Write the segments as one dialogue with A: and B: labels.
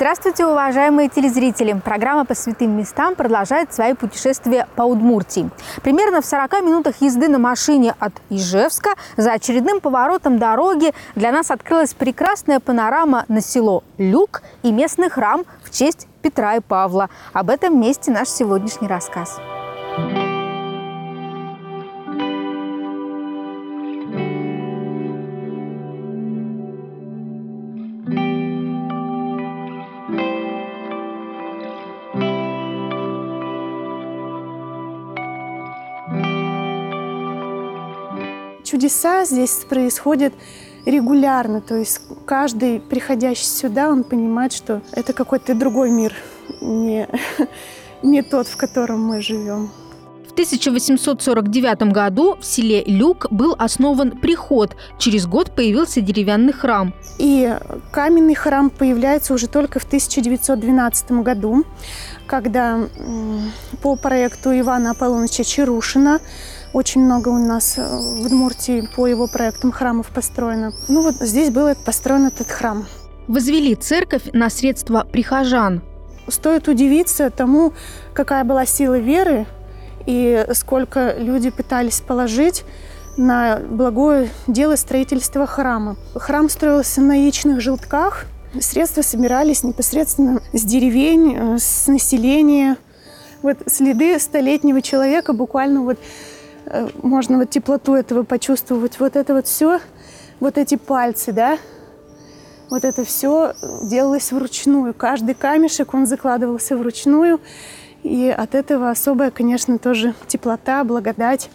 A: Здравствуйте, уважаемые телезрители! Программа «По святым местам» продолжает свои путешествия по Удмуртии. Примерно в 40 минутах езды на машине от Ижевска за очередным поворотом дороги для нас открылась прекрасная панорама на село Люк и местный храм в честь Петра и Павла. Об этом месте наш сегодняшний рассказ.
B: Чудеса здесь происходят регулярно, то есть каждый, приходящий сюда, он понимает, что это какой-то другой мир, не тот, в котором мы живем.
A: В 1849 году в селе Люк был основан приход. Через год появился деревянный храм.
B: И каменный храм появляется уже только в 1912 году, когда по проекту Ивана Аполлоныча Чарушина, очень много у нас в Удмуртии по его проектам храмов построено. Ну вот здесь был построен этот храм.
A: Возвели церковь на средства прихожан.
B: Стоит удивиться тому, какая была сила веры и сколько люди пытались положить на благое дело строительства храма. Храм строился на яичных желтках. Средства собирались непосредственно с деревень, с населения. Вот следы столетнего человека буквально вот можно вот теплоту этого почувствовать. Вот это вот все, вот эти пальцы, да, вот это все делалось вручную. Каждый камешек, он закладывался вручную. И от этого особая, конечно, тоже теплота, благодать.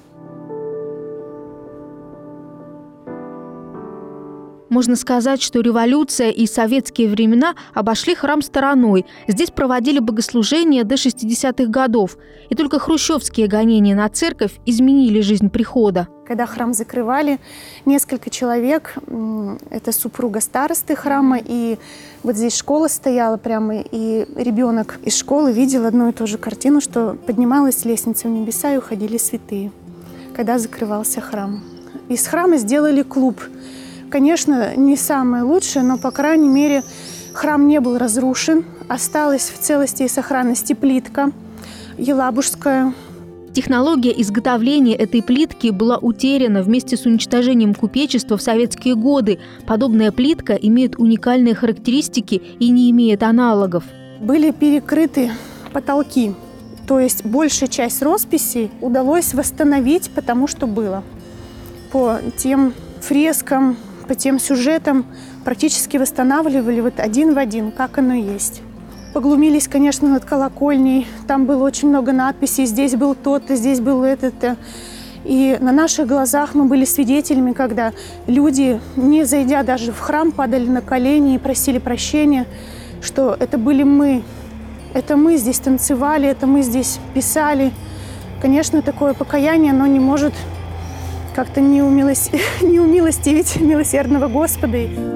A: Можно сказать, что революция и советские времена обошли храм стороной. Здесь проводили богослужения до 60-х годов. И только хрущевские гонения на церковь изменили жизнь прихода.
B: Когда храм закрывали, несколько человек, это супруга старосты храма, и вот здесь школа стояла прямо, и ребенок из школы видел одну и ту же картину, что поднималась лестница в небеса и уходили святые, когда закрывался храм. Из храма сделали клуб. Конечно, не самое лучшее, но, по крайней мере, храм не был разрушен. Осталась в целости и сохранности плитка елабужская.
A: Технология изготовления этой плитки была утеряна вместе с уничтожением купечества в советские годы. Подобная плитка имеет уникальные характеристики и не имеет аналогов.
B: Были перекрыты потолки, то есть большая часть росписей удалось восстановить, потому что было. По тем фрескам, по тем сюжетам практически восстанавливали вот один в один, как оно есть. Поглумились, конечно, над колокольней. Там было очень много надписей. Здесь был тот-то, здесь был этот-то. И на наших глазах мы были свидетелями, когда люди, не зайдя даже в храм, падали на колени и просили прощения, что это были мы. Это мы здесь танцевали, это мы здесь писали. Конечно, такое покаяние, оно не может как-то не умилостивить милосердного Господа.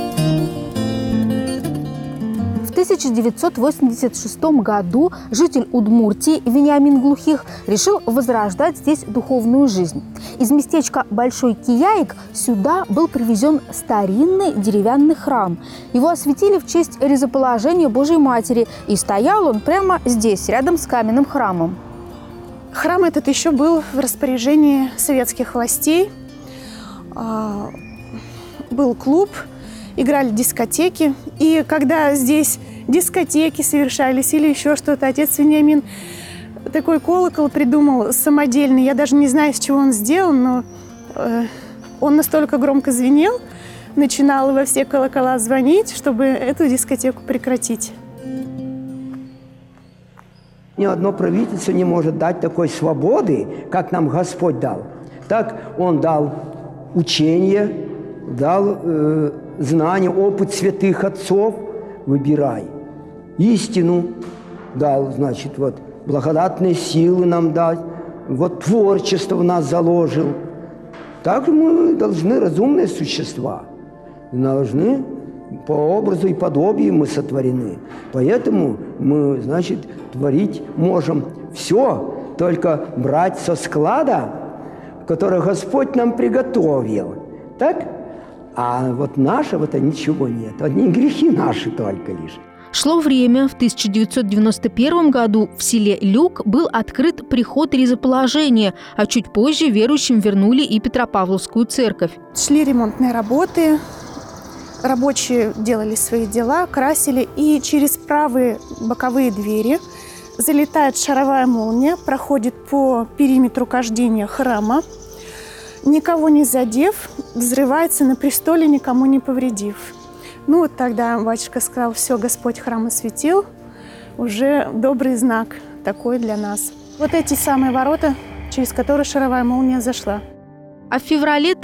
A: В 1986 году житель Удмуртии Вениамин Глухих решил возрождать здесь духовную жизнь. Из местечка Большой Кияик сюда был привезен старинный деревянный храм. Его осветили в честь резоположения Божьей Матери, и стоял он прямо здесь, рядом с каменным храмом.
B: Храм этот еще был в распоряжении советских властей. Был клуб, играли дискотеки. И когда здесь дискотеки совершались или еще что-то, отец Вениамин такой колокол придумал самодельный. Я даже не знаю, из чего он сделан, но он настолько громко звенел, начинал во все колокола звонить, чтобы эту дискотеку прекратить.
C: Ни одно правительство не может дать такой свободы, как нам Господь дал. Так Он дал учение, дал знание, опыт святых отцов. Выбирай. Истину дал, значит, вот благодатные силы нам дать, вот творчество в нас заложил. Так мы должны, разумные существа, должны по образу и подобию мы сотворены. Поэтому мы, значит, творить можем все, только брать со склада, который Господь нам приготовил. Так? А вот нашего-то ничего нет. Одни грехи наши только лишь.
A: Шло время. В 1991 году в селе Люк был открыт приход ризоположения, а чуть позже верующим вернули и Петропавловскую церковь.
B: Шли ремонтные работы, рабочие делали свои дела, красили, и через правые боковые двери залетает шаровая молния, проходит по периметру кождения храма, никого не задев, взрывается на престоле, никому не повредив. Ну вот тогда батюшка сказал: все, Господь храм осветил, уже добрый знак такой для нас. Вот эти самые ворота, через которые шаровая молния зашла.
A: А в феврале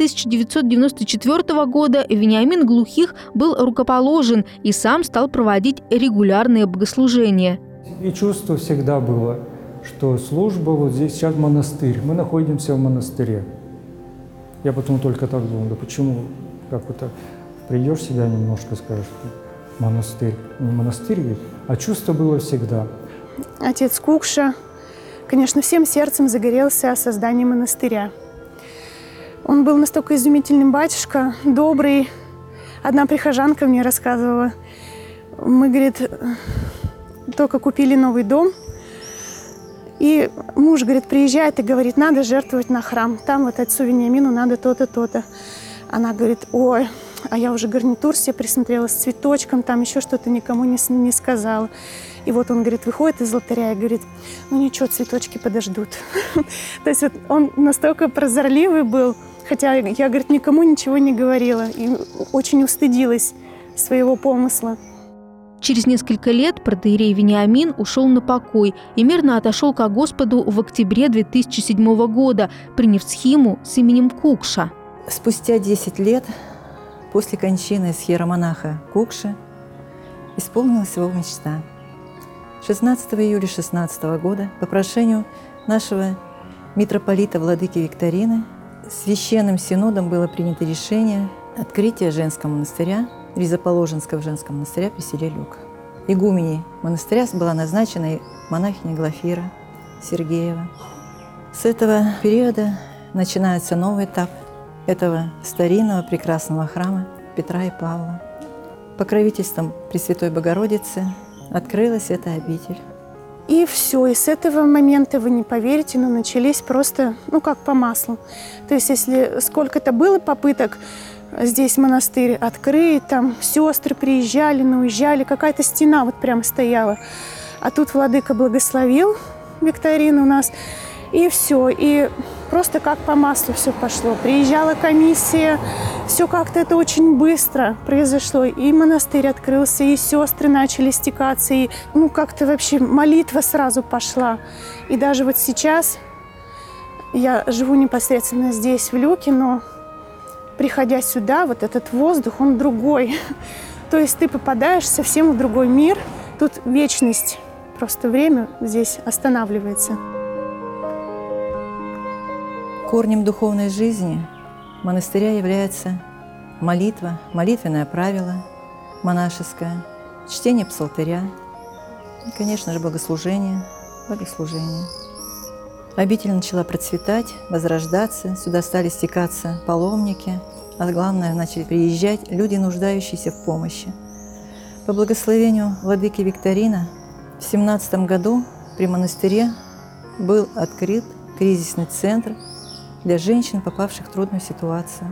A: 1994 года Вениамин Глухих был рукоположен и сам стал проводить регулярные богослужения.
D: И чувство всегда было, что служба вот здесь, сейчас монастырь, мы находимся в монастыре. Я потом только так думал, да почему, как это, придешь себя немножко, скажешь, монастырь, не монастырь ведь, а чувство было всегда.
B: Отец Кукша, конечно, всем сердцем загорелся о создании монастыря. Он был настолько изумительным батюшка, добрый. Одна прихожанка мне рассказывала, мы, говорит, только купили новый дом, и муж, говорит, приезжает и говорит: надо жертвовать на храм, там вот отцу Вениамину надо то-то, то-то. Она говорит: ой, а я уже гарнитур себе присмотрела с цветочком, там еще что-то никому не сказала. И вот он, говорит, выходит из алтаря и говорит: ну ничего, цветочки подождут. То есть вот он настолько прозорливый был, хотя я, говорит, никому ничего не говорила и очень устыдилась своего помысла.
A: Через несколько лет протоиерей Вениамин ушел на покой и мирно отошел ко Господу в октябре 2007 года, приняв схиму с именем Кукша.
E: Спустя 10 лет после кончины схиеромонаха Кукши исполнилась его мечта. 16 июля 2016 года по прошению нашего митрополита владыки Викторины Священным Синодом было принято решение открытия женского монастыря, Ризоположенского женского монастыря при селе Люк. Игуменей монастыря была назначена монахиня Глафира Сергеева. С этого периода начинается новый этап этого старинного прекрасного храма Петра и Павла. Покровительством Пресвятой Богородицы открылась эта обитель.
B: И все, и с этого момента, вы не поверите, но начались просто, как по маслу. То есть если сколько-то было попыток здесь монастырь открыть, там сестры приезжали, уезжали, какая-то стена вот прям стояла. А тут владыка благословил Викторину у нас, и все, и просто как по маслу все пошло. Приезжала комиссия, все как-то это очень быстро произошло. И монастырь открылся, и сестры начали стекаться, и как-то вообще молитва сразу пошла. И даже вот сейчас я живу непосредственно здесь, в Люке, но приходя сюда, вот этот воздух, он другой. То есть ты попадаешь совсем в другой мир. Тут вечность, просто время здесь останавливается.
E: Корнем духовной жизни монастыря является молитва, молитвенное правило монашеское, чтение псалтыря и, конечно же, богослужение. Обитель начала процветать, возрождаться, сюда стали стекаться паломники, а главное, начали приезжать люди, нуждающиеся в помощи. По благословению владыки Викторина в 1917 году при монастыре был открыт кризисный центр для женщин, попавших в трудную ситуацию.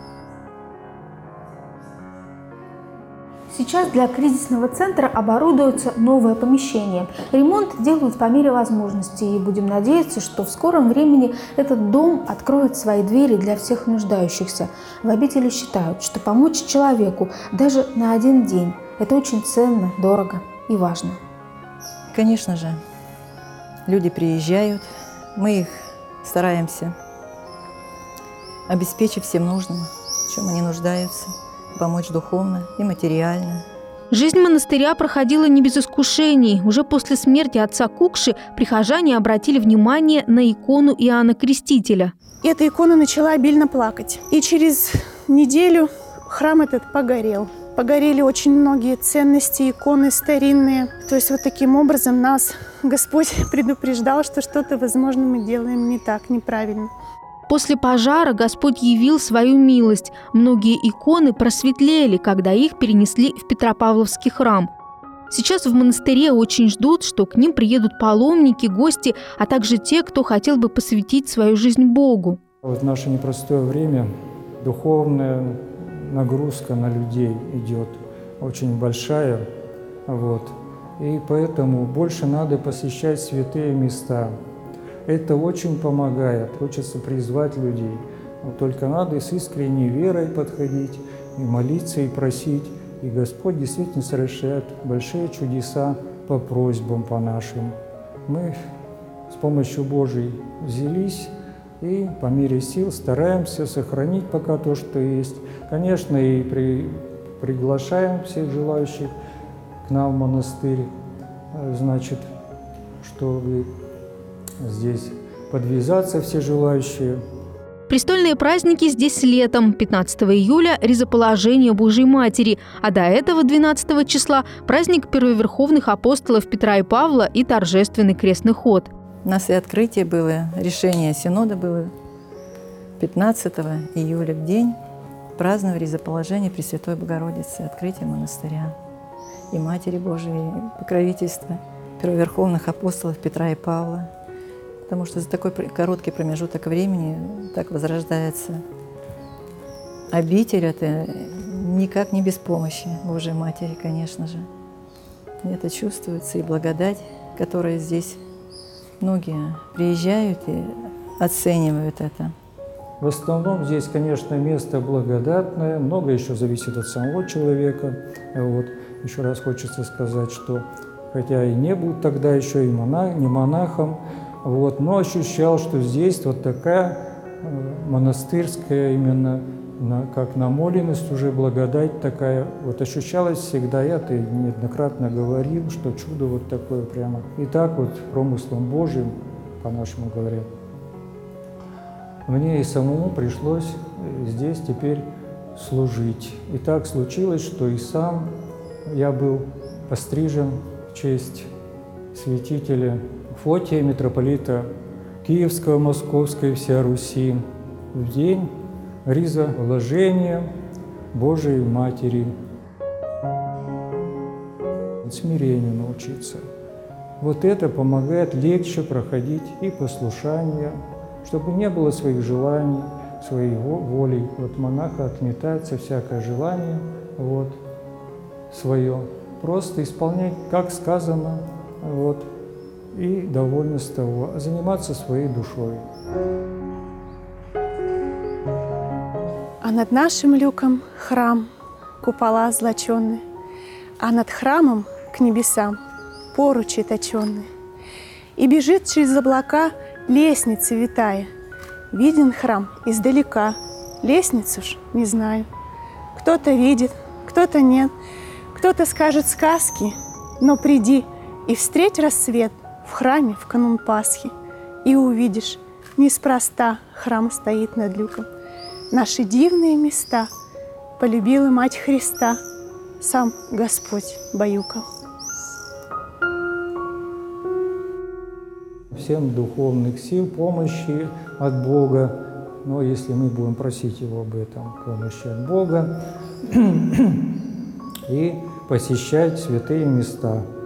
A: Сейчас для кризисного центра оборудуется новое помещение. Ремонт делают по мере возможности, и будем надеяться, что в скором времени этот дом откроет свои двери для всех нуждающихся. В обители считают, что помочь человеку даже на один день – это очень ценно, дорого и важно.
E: Конечно же, люди приезжают, мы их стараемся обеспечить всем нужным, в чем они нуждаются, помочь духовно и материально.
A: Жизнь монастыря проходила не без искушений. Уже после смерти отца Кукши прихожане обратили внимание на икону Иоанна Крестителя.
B: Эта икона начала обильно плакать. И через неделю храм этот погорел. Погорели очень многие ценности, иконы старинные. То есть вот таким образом нас Господь предупреждал, что что-то, возможно, мы делаем не так, неправильно.
A: После пожара Господь явил свою милость. Многие иконы просветлели, когда их перенесли в Петропавловский храм. Сейчас в монастыре очень ждут, что к ним приедут паломники, гости, а также те, кто хотел бы посвятить свою жизнь Богу.
D: Вот в наше непростое время духовная нагрузка на людей идет очень большая. Вот. И поэтому больше надо посещать святые места. Это очень помогает. Хочется призвать людей. Но только надо с искренней верой подходить, и молиться, и просить. И Господь действительно совершает большие чудеса по просьбам, по нашим. Мы с помощью Божией взялись и по мере сил стараемся сохранить пока то, что есть. Конечно, и приглашаем всех желающих к нам в монастырь. Значит, чтобы здесь подвязаться все желающие.
A: Престольные праздники здесь летом. 15 июля – Ризоположение Божьей Матери, а до этого, 12 числа, праздник первоверховных апостолов Петра и Павла и торжественный крестный ход.
E: У нас и открытие было, решение Синода было 15 июля в день праздновали Ризоположение Пресвятой Богородицы, открытие монастыря и Матери Божией, покровительство первоверховных апостолов Петра и Павла. Потому что за такой короткий промежуток времени так возрождается обитель. Это никак не без помощи Божьей Матери, конечно же. И это чувствуется, и благодать, которая здесь многие приезжают и оценивают это.
D: В основном здесь, конечно, место благодатное, много еще зависит от самого человека. Вот. Еще раз хочется сказать, что хотя и не был тогда еще и не монахом, вот, но ощущал, что здесь вот такая монастырская именно, как намоленность, уже благодать такая, вот ощущалась всегда. Я-то неоднократно говорил, что чудо вот такое прямо. И так вот промыслом Божьим, по-нашему говоря, мне и самому пришлось здесь теперь служить. И так случилось, что и сам я был пострижен в честь святителя Фотия, митрополита Киевского, Московской, вся Руси, в день Ризоположения Божией Матери. Смирению научиться. Вот это помогает легче проходить и послушание, чтобы не было своих желаний, своей воли. Вот монаха отметается всякое желание вот, свое. Просто исполнять, как сказано, вот, и довольно с того, заниматься своей душой.
B: А над нашим люком храм, купола злоченные, а над храмом к небесам поручи точенные. И бежит через облака лестница витая. Виден храм издалека, лестницу ж не знаю. Кто-то видит, кто-то нет, кто-то скажет сказки, но приди и встреть рассвет в храме в канун Пасхи, и увидишь, неспроста храм стоит над люком. Наши дивные места полюбила Мать Христа, сам Господь баюкал.
D: Всем духовных сил, помощи от Бога. Но если мы будем просить Его об этом, помощи от Бога, и посещать святые места.